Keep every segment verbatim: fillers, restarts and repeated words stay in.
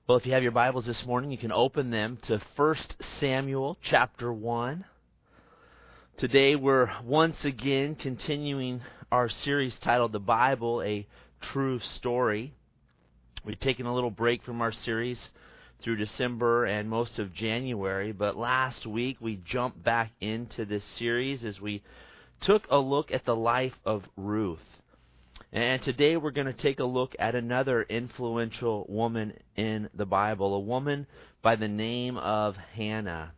Well, if you have your Bibles this morning, you can open them to First Samuel chapter one. Today we're once again continuing our series titled The Bible, A True Story. We've taken a little break from our series through December and most of January, but last week we jumped back into this series as we took a look at the life of Ruth. And today we're going to take a look at another influential woman in the Bible, a woman by the name of Hannah.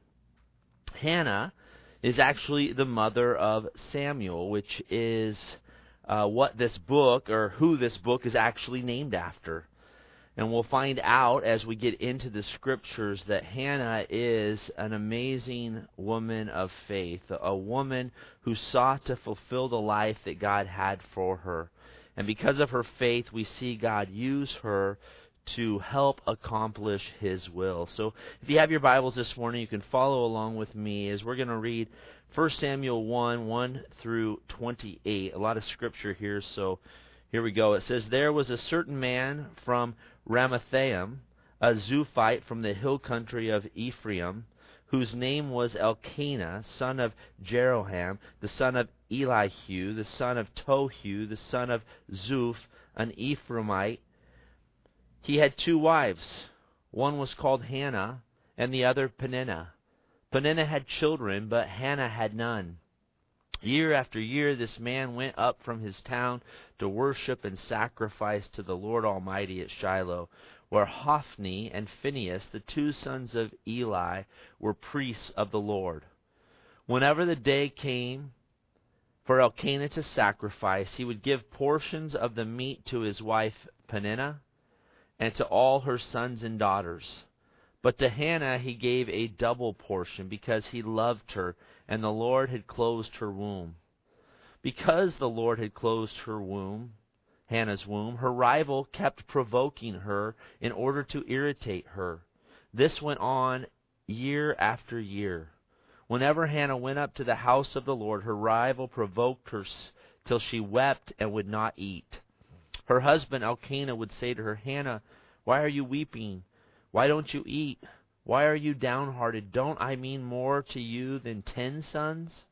Hannah is actually the mother of Samuel, which is uh, what this book, or who this book is actually named after. And we'll find out as we get into the scriptures that Hannah is an amazing woman of faith, a woman who sought to fulfill the life that God had for her. And because of her faith, we see God use her to help accomplish His will. So if you have your Bibles this morning, you can follow along with me as we're going to read First Samuel one, one through twenty-eight. A lot of scripture here, so here we go. It says, "There was a certain man from Ramathaim, a Zuphite from the hill country of Ephraim, whose name was Elkanah, son of Jeroham, the son of Elihu, the son of Tohu, the son of Zuph, an Ephraimite. He had two wives. One was called Hannah, and the other Peninnah. Peninnah had children, but Hannah had none. Year after year this man went up from his town to worship and sacrifice to the Lord Almighty at Shiloh, where Hophni and Phinehas, the two sons of Eli, were priests of the Lord. Whenever the day came for Elkanah to sacrifice, he would give portions of the meat to his wife Peninnah and to all her sons and daughters. But to Hannah he gave a double portion, because he loved her, and the Lord had closed her womb. Because the Lord had closed her womb, Hannah's womb, her rival kept provoking her in order to irritate her. This went on year after year. Whenever Hannah went up to the house of the Lord, her rival provoked her till she wept and would not eat. Her husband Elkanah would say to her, 'Hannah, why are you weeping? Why don't you eat? Why are you downhearted? Don't I mean more to you than ten sons?'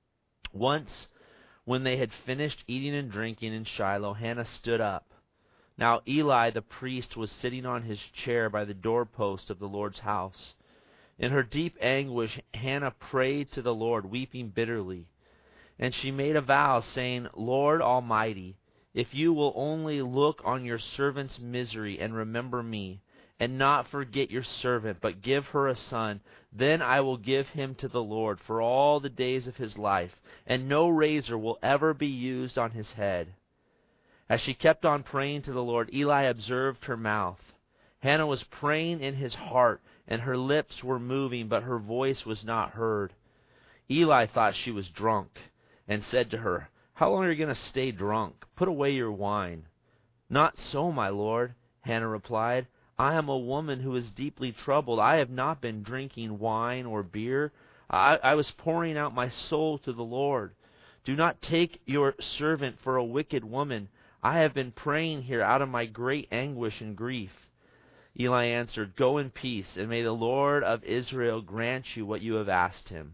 Once, when they had finished eating and drinking in Shiloh, Hannah stood up. Now Eli the priest was sitting on his chair by the doorpost of the Lord's house. In her deep anguish, Hannah prayed to the Lord, weeping bitterly. And she made a vow, saying, 'Lord Almighty, if you will only look on your servant's misery and remember me, and not forget your servant, but give her a son, then I will give him to the Lord for all the days of his life, and no razor will ever be used on his head.' As she kept on praying to the Lord, Eli observed her mouth. Hannah was praying in his heart, and her lips were moving, but her voice was not heard. Eli thought she was drunk, and said to her, 'How long are you going to stay drunk? Put away your wine.' 'Not so, my lord,' Hannah replied. 'I am a woman who is deeply troubled. I have not been drinking wine or beer. I, I was pouring out my soul to the Lord. Do not take your servant for a wicked woman. I have been praying here out of my great anguish and grief.' Eli answered, 'Go in peace, and may the Lord of Israel grant you what you have asked him.'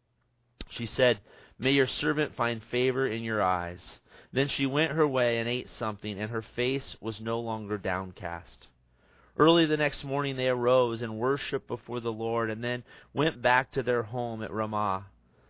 She said, 'May your servant find favor in your eyes.' Then she went her way and ate something, and her face was no longer downcast. Early the next morning they arose and worshipped before the Lord, and then went back to their home at Ramah.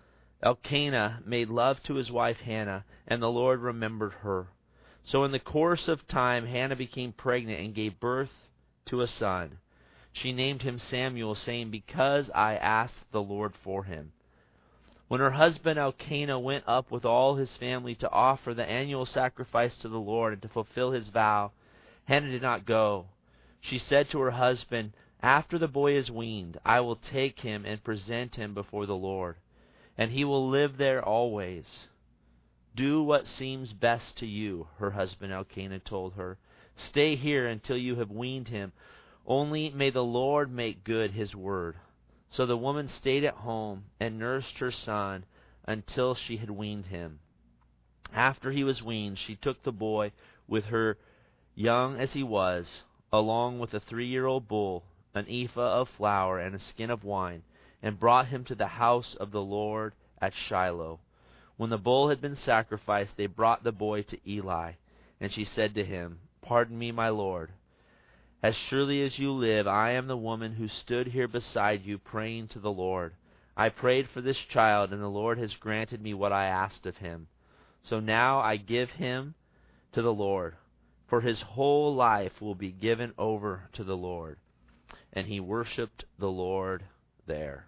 Elkanah made love to his wife Hannah, and the Lord remembered her. So in the course of time Hannah became pregnant and gave birth to a son. She named him Samuel, saying, 'Because I asked the Lord for him.' When her husband Elkanah went up with all his family to offer the annual sacrifice to the Lord and to fulfill his vow, Hannah did not go. She said to her husband, 'After the boy is weaned, I will take him and present him before the Lord, and he will live there always.' 'Do what seems best to you,' her husband Elkanah told her. 'Stay here until you have weaned him. Only may the Lord make good his word.' So the woman stayed at home and nursed her son until she had weaned him. After he was weaned, she took the boy with her, young as he was, along with a three-year-old bull, an ephah of flour, and a skin of wine, and brought him to the house of the Lord at Shiloh. When the bull had been sacrificed, they brought the boy to Eli. And she said to him, Pardon me, my lord. As surely as you live, I am the woman who stood here beside you praying to the Lord. I prayed for this child, and the Lord has granted me what I asked of him. So now I give him to the Lord, for his whole life will be given over to the Lord. And he worshipped the Lord there.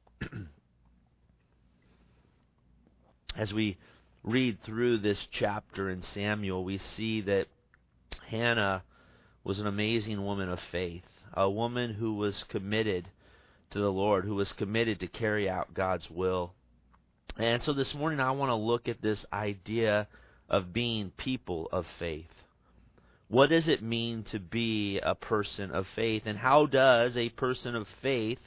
As we read through this chapter in Samuel, we see that Hannah was an amazing woman of faith, a woman who was committed to the Lord, who was committed to carry out God's will. And so this morning I want to look at this idea of being people of faith. What does it mean to be a person of faith, and how does a person of faith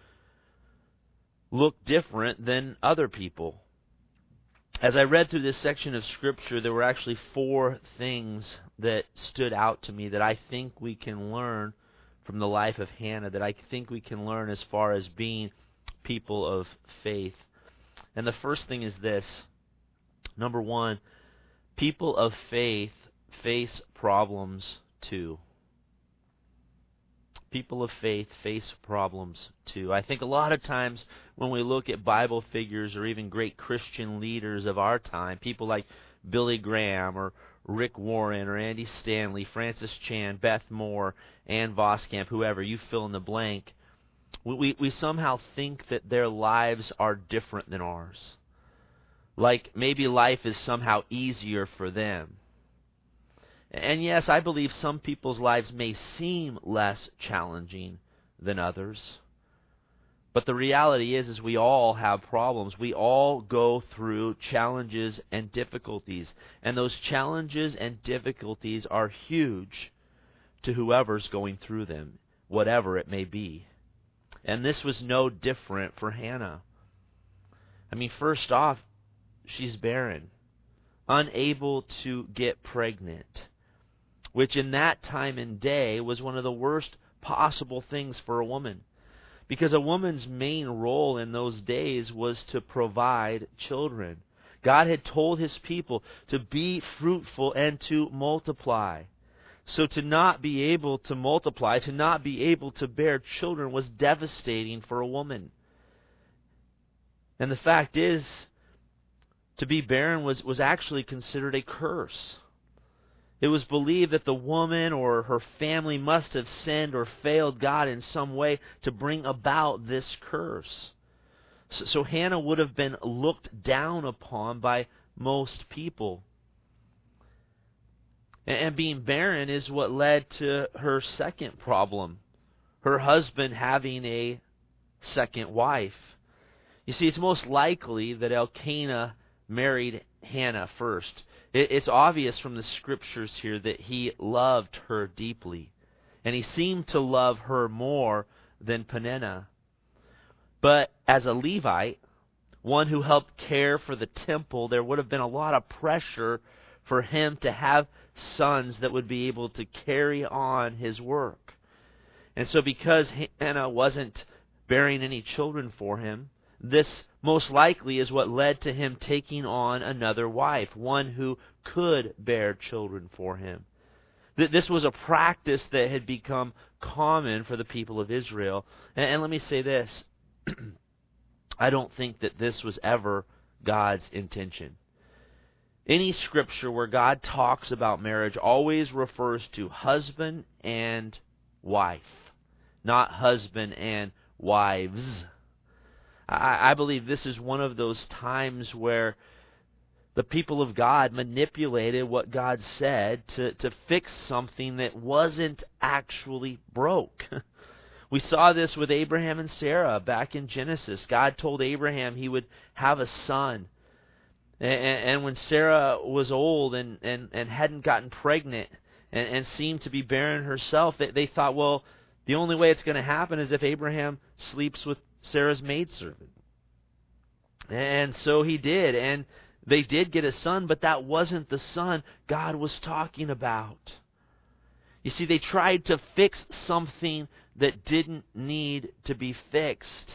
look different than other people? As I read through this section of Scripture, there were actually four things that stood out to me that I think we can learn from the life of Hannah, that I think we can learn as far as being people of faith. And the first thing is this. Number one, people of faith face problems too. People of faith face problems too. I think a lot of times when we look at Bible figures or even great Christian leaders of our time, people like Billy Graham or Rick Warren or Andy Stanley, Francis Chan, Beth Moore, Ann Voskamp, whoever, you fill in the blank, we, we, we somehow think that their lives are different than ours. Like maybe life is somehow easier for them. And yes, I believe some people's lives may seem less challenging than others. But the reality is, is we all have problems. We all go through challenges and difficulties. And those challenges and difficulties are huge to whoever's going through them, whatever it may be. And this was no different for Hannah. I mean, first off, she's barren, unable to get pregnant, which in that time and day was one of the worst possible things for a woman. Because a woman's main role in those days was to provide children. God had told His people to be fruitful and to multiply. So to not be able to multiply, to not be able to bear children was devastating for a woman. And the fact is, to be barren was, was actually considered a curse. It was believed that the woman or her family must have sinned or failed God in some way to bring about this curse. So, so Hannah would have been looked down upon by most people. And, and being barren is what led to her second problem, her husband having a second wife. You see, it's most likely that Elkanah married Hannah first. It's obvious from the Scriptures here that he loved her deeply. And he seemed to love her more than Peninnah. But as a Levite, one who helped care for the temple, there would have been a lot of pressure for him to have sons that would be able to carry on his work. And so because Hannah wasn't bearing any children for him, this most likely is what led to him taking on another wife, one who could bear children for him. This was a practice that had become common for the people of Israel. And, and let me say this. I don't think that this was ever God's intention. Any scripture where God talks about marriage always refers to husband and wife, not husband and wives. I believe this is one of those times where the people of God manipulated what God said to, to fix something that wasn't actually broke. We saw this with Abraham and Sarah back in Genesis. God told Abraham he would have a son. And, and when Sarah was old and, and, and hadn't gotten pregnant and, and seemed to be barren herself, they, they thought, well, the only way it's going to happen is if Abraham sleeps with Sarah's maidservant. And so he did, and they did get a son, but that wasn't the son God was talking about. You see, they tried to fix something that didn't need to be fixed.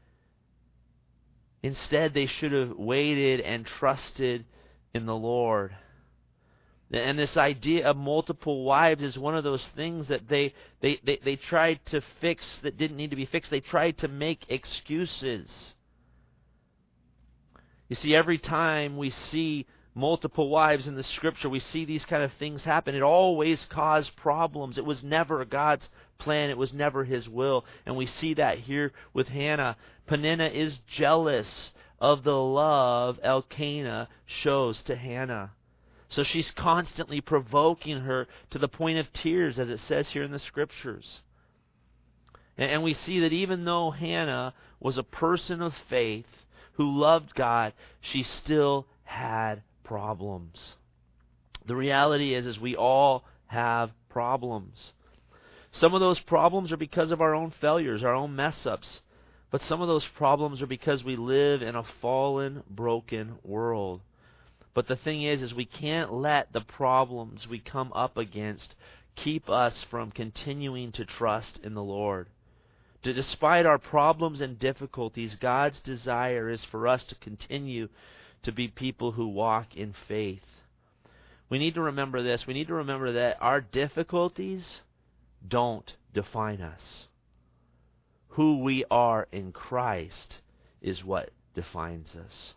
Instead, they should have waited and trusted in the Lord. And this idea of multiple wives is one of those things that they, they, they, they tried to fix that didn't need to be fixed. They tried to make excuses. You see, every time we see multiple wives in the Scripture, we see these kind of things happen. It always caused problems. It was never God's plan. It was never His will. And we see that here with Hannah. Peninnah is jealous of the love Elkanah shows to Hannah. So she's constantly provoking her to the point of tears, as it says here in the Scriptures. And we see that even though Hannah was a person of faith who loved God, she still had problems. The reality is, is we all have problems. Some of those problems are because of our own failures, our own mess-ups. But some of those problems are because we live in a fallen, broken world. But the thing is, is we can't let the problems we come up against keep us from continuing to trust in the Lord. Despite our problems and difficulties, God's desire is for us to continue to be people who walk in faith. We need to remember this. We need to remember that our difficulties don't define us. Who we are in Christ is what defines us.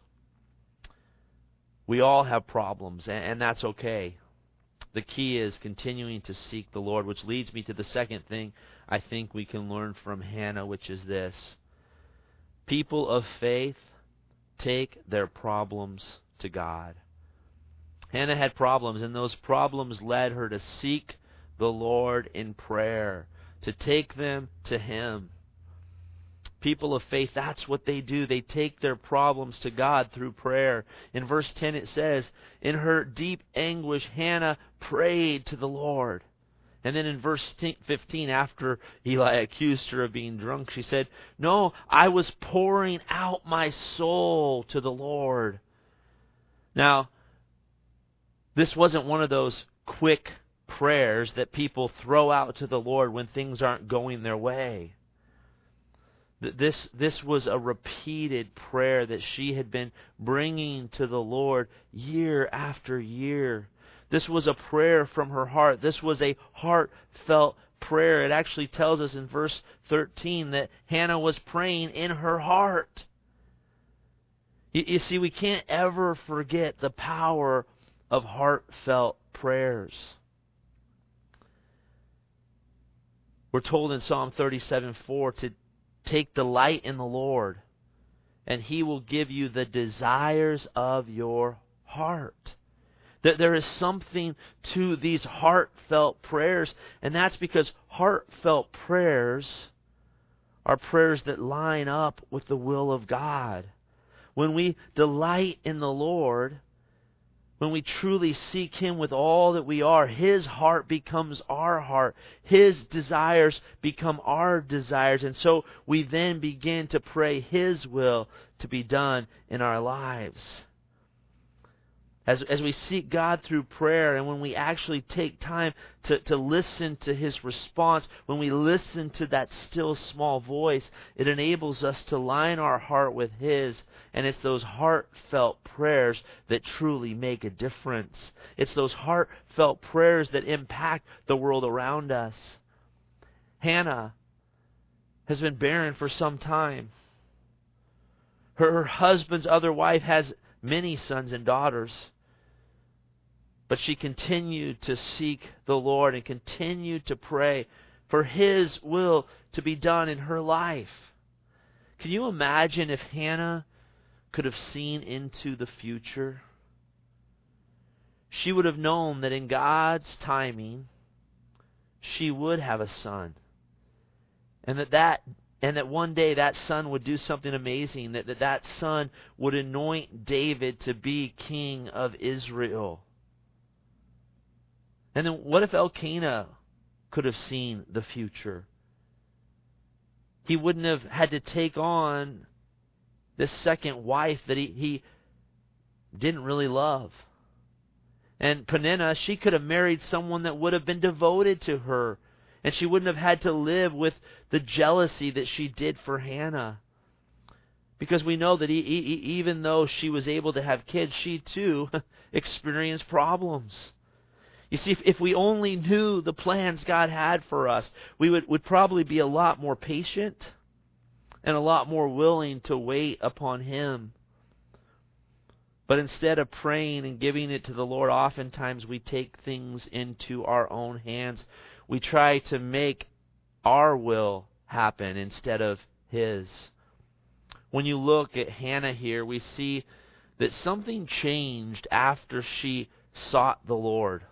We all have problems, and that's okay. The key is continuing to seek the Lord, which leads me to the second thing I think we can learn from Hannah, which is this. People of faith take their problems to God. Hannah had problems, and those problems led her to seek the Lord in prayer, to take them to Him. People of faith, that's what they do. They take their problems to God through prayer. In verse ten it says, in her deep anguish, Hannah prayed to the Lord. And then in verse fifteen, after Eli accused her of being drunk, she said, no, I was pouring out my soul to the Lord. Now, this wasn't one of those quick prayers that people throw out to the Lord when things aren't going their way. This, this was a repeated prayer that she had been bringing to the Lord year after year. This was a prayer from her heart. This was a heartfelt prayer. It actually tells us in verse thirteen that Hannah was praying in her heart. You, you see, we can't ever forget the power of heartfelt prayers. We're told in Psalm thirty-seven four to take delight in the Lord, and He will give you the desires of your heart. That there is something to these heartfelt prayers, and that's because heartfelt prayers are prayers that line up with the will of God. When we delight in the Lord, when we truly seek Him with all that we are, His heart becomes our heart. His desires become our desires. And so we then begin to pray His will to be done in our lives. As, as we seek God through prayer, and when we actually take time to, to listen to His response, when we listen to that still small voice, it enables us to line our heart with His. And it's those heartfelt prayers that truly make a difference. It's those heartfelt prayers that impact the world around us. Hannah has been barren for some time. Her, her husband's other wife has many sons and daughters. But she continued to seek the Lord and continued to pray for His will to be done in her life. Can you imagine if Hannah could have seen into the future? She would have known that in God's timing, she would have a son. And that that And that one day that son would do something amazing, that, that that son would anoint David to be king of Israel. And then what if Elkanah could have seen the future? He wouldn't have had to take on this second wife that he, he didn't really love. And Peninnah, she could have married someone that would have been devoted to her. And she wouldn't have had to live with the jealousy that she did for Hannah. Because we know that e- e- even though she was able to have kids, she too experienced problems. You see, if, if we only knew the plans God had for us, we would, would probably be a lot more patient and a lot more willing to wait upon Him. But instead of praying and giving it to the Lord, oftentimes we take things into our own hands. We try to make our will happen instead of His. When you look at Hannah here, we see that something changed after she sought the Lord.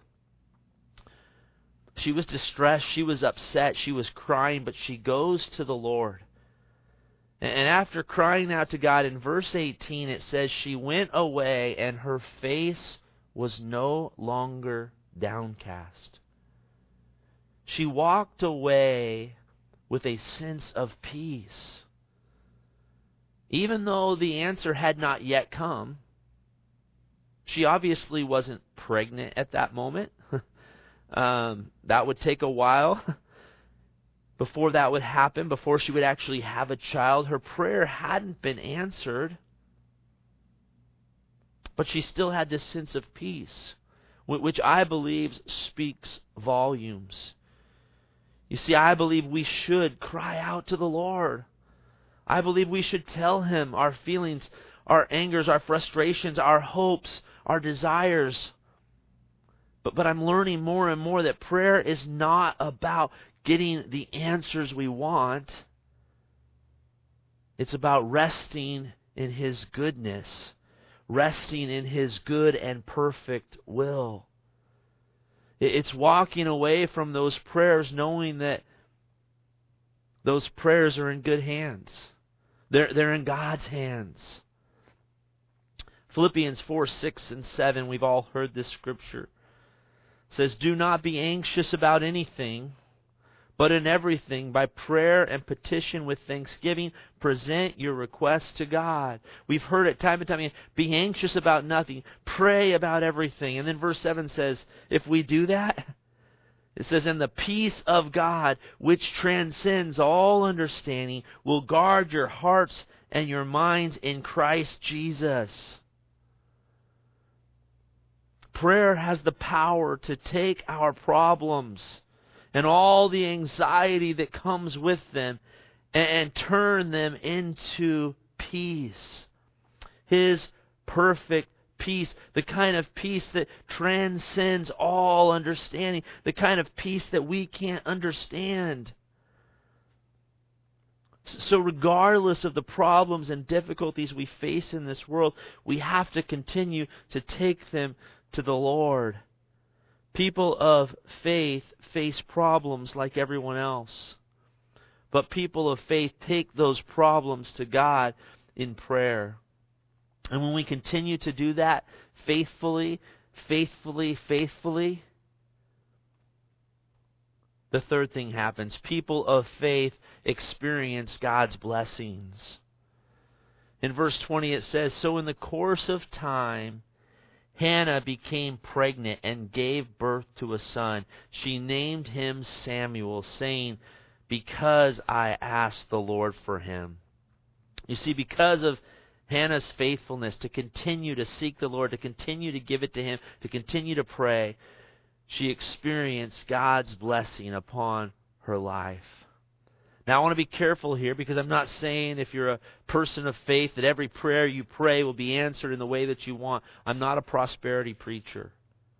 She was distressed, she was upset, she was crying, but she goes to the Lord. And after crying out to God, in verse eighteen it says, she went away and her face was no longer downcast. She walked away with a sense of peace. Even though the answer had not yet come, she obviously wasn't pregnant at that moment. um, that would take a while before that would happen, before she would actually have a child. Her prayer hadn't been answered, but she still had this sense of peace, which I believe speaks volumes. You see, I believe we should cry out to the Lord. I believe we should tell Him our feelings, our angers, our frustrations, our hopes, our desires. But, but I'm learning more and more that prayer is not about getting the answers we want. It's about resting in His goodness, resting in His good and perfect will. It's walking away from those prayers knowing that those prayers are in good hands. They're, they're in God's hands. Philippians four, six, and seven, we've all heard this scripture. It says, do not be anxious about anything, but in everything, by prayer and petition with thanksgiving, present your requests to God. We've heard it time and time again. Be anxious about nothing. Pray about everything. And then verse seven says, if we do that, it says, and the peace of God, which transcends all understanding, will guard your hearts and your minds in Christ Jesus. Prayer has the power to take our problems and all the anxiety that comes with them and, and turn them into peace. His perfect peace, the kind of peace that transcends all understanding, the kind of peace that we can't understand. So regardless of the problems and difficulties we face in this world, we have to continue to take them to the Lord. People of faith face problems like everyone else. But people of faith take those problems to God in prayer. And when we continue to do that faithfully, faithfully, faithfully, the third thing happens. People of faith experience God's blessings. In verse twenty it says, so in the course of time, Hannah became pregnant and gave birth to a son. She named him Samuel, saying, because I asked the Lord for him. You see, because of Hannah's faithfulness to continue to seek the Lord, to continue to give it to Him, to continue to pray, she experienced God's blessing upon her life. Now, I want to be careful here because I'm not saying if you're a person of faith that every prayer you pray will be answered in the way that you want. I'm not a prosperity preacher.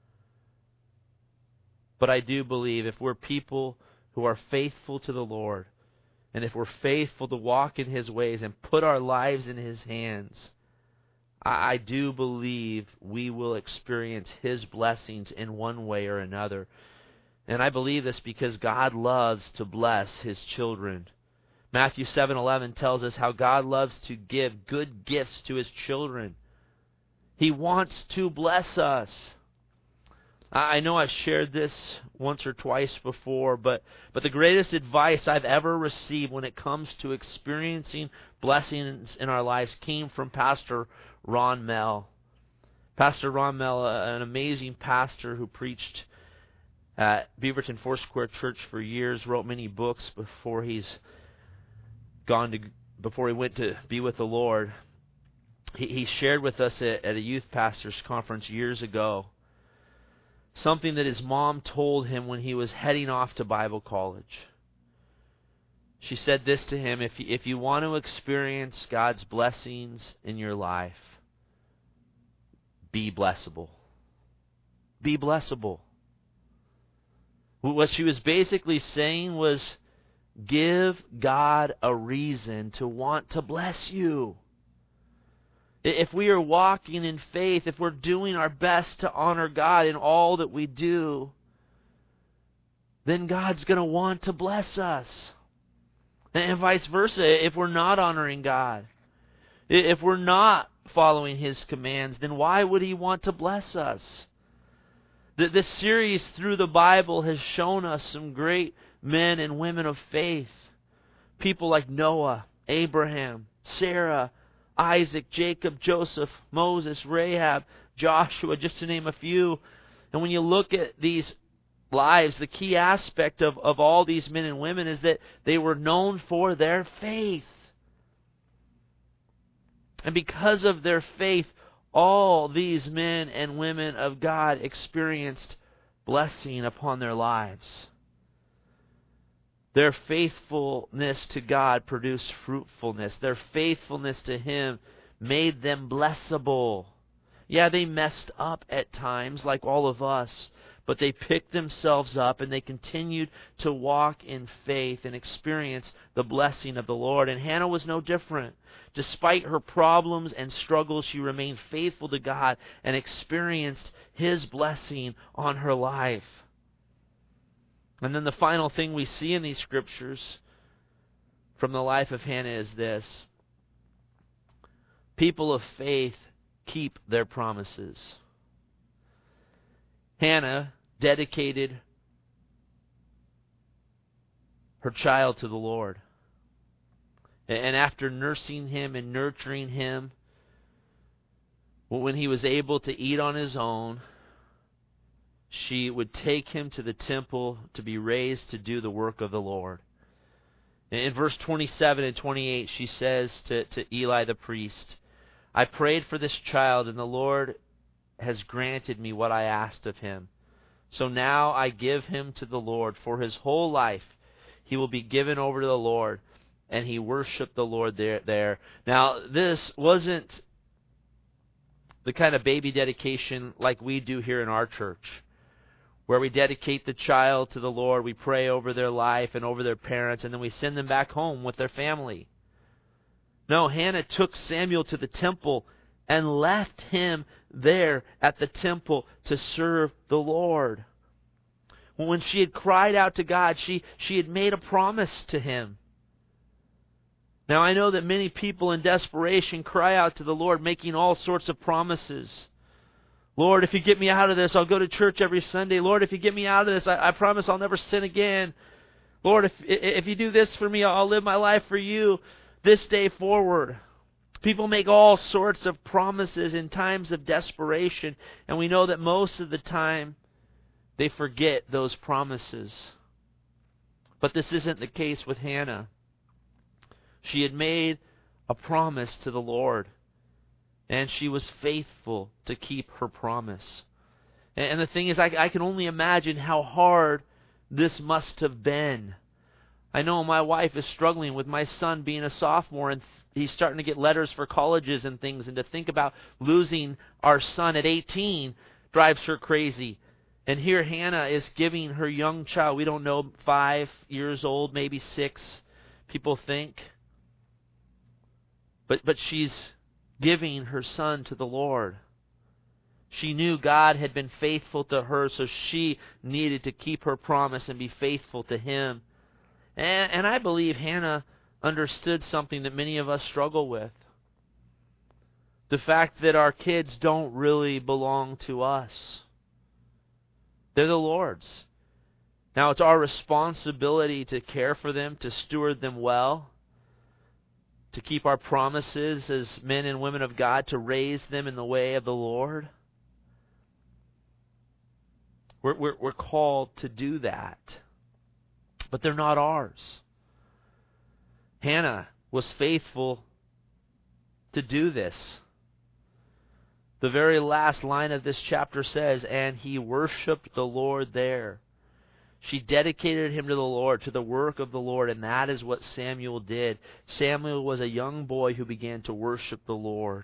But I do believe if we're people who are faithful to the Lord, and if we're faithful to walk in His ways and put our lives in His hands, I, I do believe we will experience His blessings in one way or another. And I believe this because God loves to bless His children. Matthew seven eleven tells us how God loves to give good gifts to His children. He wants to bless us. I know I've shared this once or twice before, but, but the greatest advice I've ever received when it comes to experiencing blessings in our lives came from Pastor Ron Mell. Pastor Ron Mel, an amazing pastor who preached at Beaverton Foursquare Church for years, wrote many books before he's gone to before he went to be with the Lord. He, he shared with us at, at a youth pastors conference years ago something that his mom told him when he was heading off to Bible college. She said this to him: if you, if you want to experience God's blessings in your life, be blessable. Be blessable. What she was basically saying was, give God a reason to want to bless you. If we are walking in faith, if we're doing our best to honor God in all that we do, then God's going to want to bless us. And vice versa, if we're not honoring God, if we're not following His commands, then why would He want to bless us? This series through the Bible has shown us some great men and women of faith. People like Noah, Abraham, Sarah, Isaac, Jacob, Joseph, Moses, Rahab, Joshua, just to name a few. And when you look at these lives, the key aspect of, of all these men and women is that they were known for their faith. And because of their faith, all these men and women of God experienced blessing upon their lives. Their faithfulness to God produced fruitfulness. Their faithfulness to Him made them blessable. Yeah, they messed up at times, like all of us, but they picked themselves up and they continued to walk in faith and experience the blessing of the Lord. And Hannah was no different. Despite her problems and struggles, she remained faithful to God and experienced His blessing on her life. And then the final thing we see in these scriptures from the life of Hannah is this: people of faith keep their promises. Hannah dedicated her child to the Lord. And after nursing him and nurturing him, when he was able to eat on his own, she would take him to the temple to be raised to do the work of the Lord. In verse twenty-seven and twenty-eight, she says to, to Eli the priest, I prayed for this child, and the Lord has granted me what I asked of Him. So now I give him to the Lord. For his whole life he will be given over to the Lord. And he worshiped the Lord there. there. Now, this wasn't the kind of baby dedication like we do here in our church, where we dedicate the child to the Lord, we pray over their life and over their parents, and then we send them back home with their family. No, Hannah took Samuel to the temple and left him there at the temple to serve the Lord. When she had cried out to God, she, she had made a promise to Him. Now, I know that many people in desperation cry out to the Lord, making all sorts of promises. Lord, if you get me out of this, I'll go to church every Sunday. Lord, if you get me out of this, I, I promise I'll never sin again. Lord, if, if you do this for me, I'll live my life for you this day forward. People make all sorts of promises in times of desperation, and we know that most of the time they forget those promises. But this isn't the case with Hannah. She had made a promise to the Lord, and she was faithful to keep her promise. And the thing is, I, I can only imagine how hard this must have been. I know my wife is struggling with my son being a sophomore, and he's starting to get letters for colleges and things, and to think about losing our son at eighteen drives her crazy. And here Hannah is giving her young child, we don't know, five years old, maybe six, people think. But but she's giving her son to the Lord. She knew God had been faithful to her, so she needed to keep her promise and be faithful to Him. And, and I believe Hannah understood something that many of us struggle with. The fact that our kids don't really belong to us. They're the Lord's. Now, it's our responsibility to care for them, to steward them well, to keep our promises as men and women of God, to raise them in the way of the Lord. We're, we're, we're called to do that. But they're not ours. Hannah was faithful to do this. The very last line of this chapter says, and he worshiped the Lord there. She dedicated him to the Lord, to the work of the Lord, and that is what Samuel did. Samuel was a young boy who began to worship the Lord.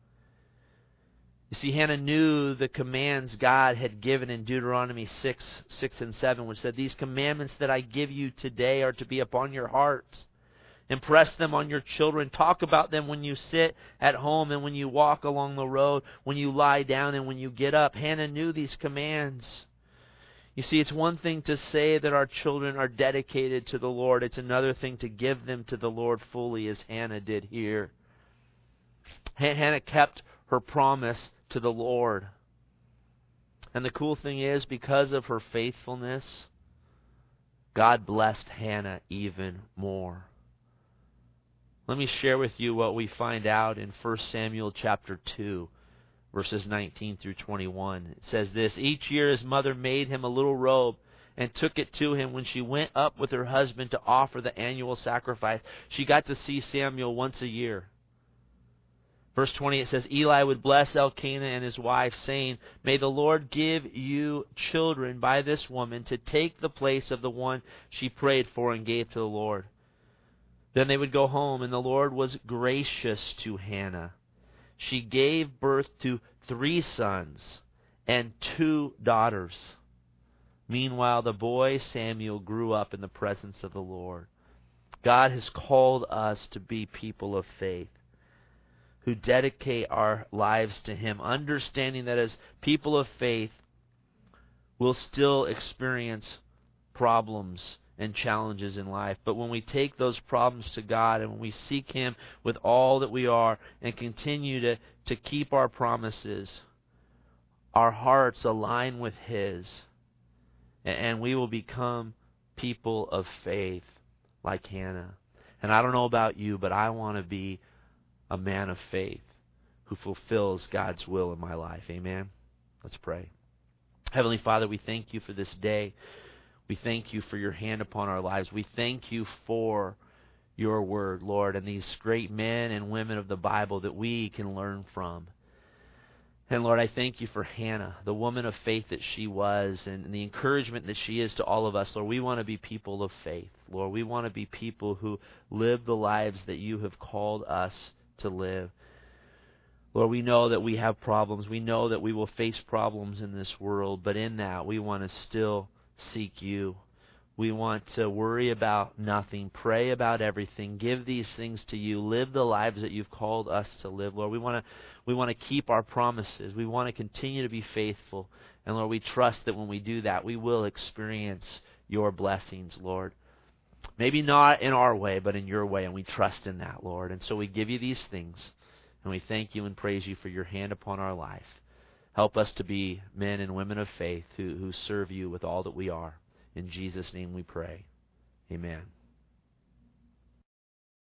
You see, Hannah knew the commands God had given in Deuteronomy six, six and seven, which said, these commandments that I give you today are to be upon your hearts. Impress them on your children. Talk about them when you sit at home and when you walk along the road, when you lie down and when you get up. Hannah knew these commands. You see, it's one thing to say that our children are dedicated to the Lord. It's another thing to give them to the Lord fully, as Hannah did here. Hannah kept her promise to the Lord. And the cool thing is, because of her faithfulness, God blessed Hannah even more. Let me share with you what we find out in First Samuel chapter two, verses nineteen through twenty-one. It says this, each year his mother made him a little robe and took it to him when she went up with her husband to offer the annual sacrifice. She got to see Samuel once a year. Verse twenty, it says, Eli would bless Elkanah and his wife, saying, may the Lord give you children by this woman to take the place of the one she prayed for and gave to the Lord. Then they would go home, and the Lord was gracious to Hannah. She gave birth to three sons and two daughters. Meanwhile, the boy Samuel grew up in the presence of the Lord. God has called us to be people of faith, who dedicate our lives to Him, understanding that as people of faith, we'll still experience problems and challenges in life. But when we take those problems to God and when we seek Him with all that we are and continue to, to keep our promises, our hearts align with His, and, and we will become people of faith like Hannah. And I don't know about you, but I want to be a man of faith who fulfills God's will in my life. Amen? Let's pray. Heavenly Father, we thank you for this day. We thank you for your hand upon our lives. We thank you for your word, Lord, and these great men and women of the Bible that we can learn from. And Lord, I thank you for Hannah, the woman of faith that she was, and the encouragement that she is to all of us. Lord, we want to be people of faith. Lord, we want to be people who live the lives that you have called us to live. Lord, we know that we have problems. We know that we will face problems in this world, but in that we want to still seek you. We want to worry about nothing, pray about everything, give these things to you, live the lives that you've called us to live, Lord. We want to we want to keep our promises. We want to continue to be faithful. And Lord, we trust that when we do that, we will experience your blessings, Lord. Maybe not in our way, but in your way, and we trust in that, Lord. And so we give you these things, and we thank you and praise you for your hand upon our life. Help us to be men and women of faith who, who serve you with all that we are. In Jesus' name we pray. Amen.